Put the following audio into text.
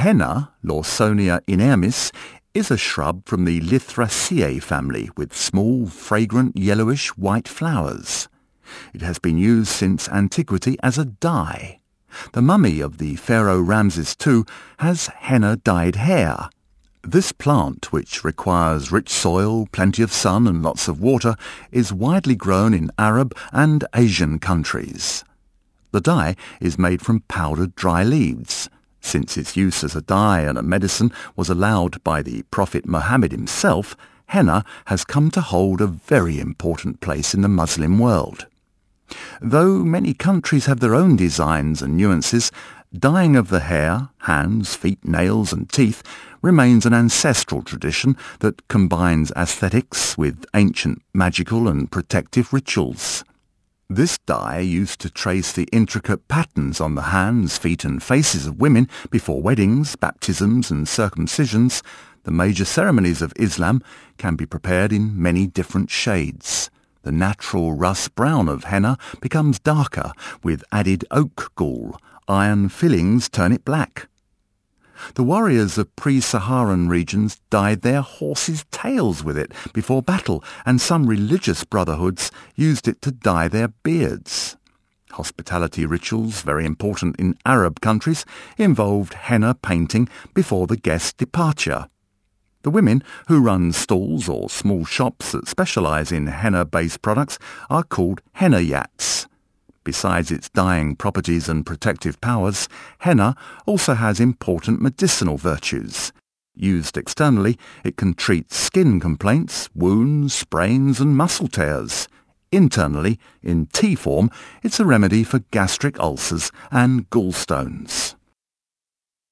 Henna, Lawsonia inermis, is a shrub from the Lythraceae family with small, fragrant, yellowish white flowers. It has been used since antiquity as a dye. The mummy of the pharaoh Ramses II has henna-dyed hair. This plant, which requires rich soil, plenty of sun and lots of water, is widely grown in Arab and Asian countries. The dye is made from powdered dry leaves. Since its use as a dye and a medicine was allowed by the Prophet Muhammad himself, henna has come to hold a very important place in the Muslim world. Though many countries have their own designs and nuances, dyeing of the hair, hands, feet, nails and teeth remains an ancestral tradition that combines aesthetics with ancient magical and protective rituals. This dye used to trace the intricate patterns on the hands, feet and faces of women before weddings, baptisms and circumcisions. The major ceremonies of Islam can be prepared in many different shades. The natural rust brown of henna becomes darker with added oak gall. Iron fillings turn it black. The warriors of pre-Saharan regions dyed their horses' tails with it before battle, and some religious brotherhoods used it to dye their beards. Hospitality rituals, very important in Arab countries, involved henna painting before the guest's departure. The women who run stalls or small shops that specialise in henna-based products are called hennayats. Besides its dyeing properties and protective powers, henna also has important medicinal virtues. Used externally, it can treat skin complaints, wounds, sprains and muscle tears. Internally, in tea form, it's a remedy for gastric ulcers and gallstones.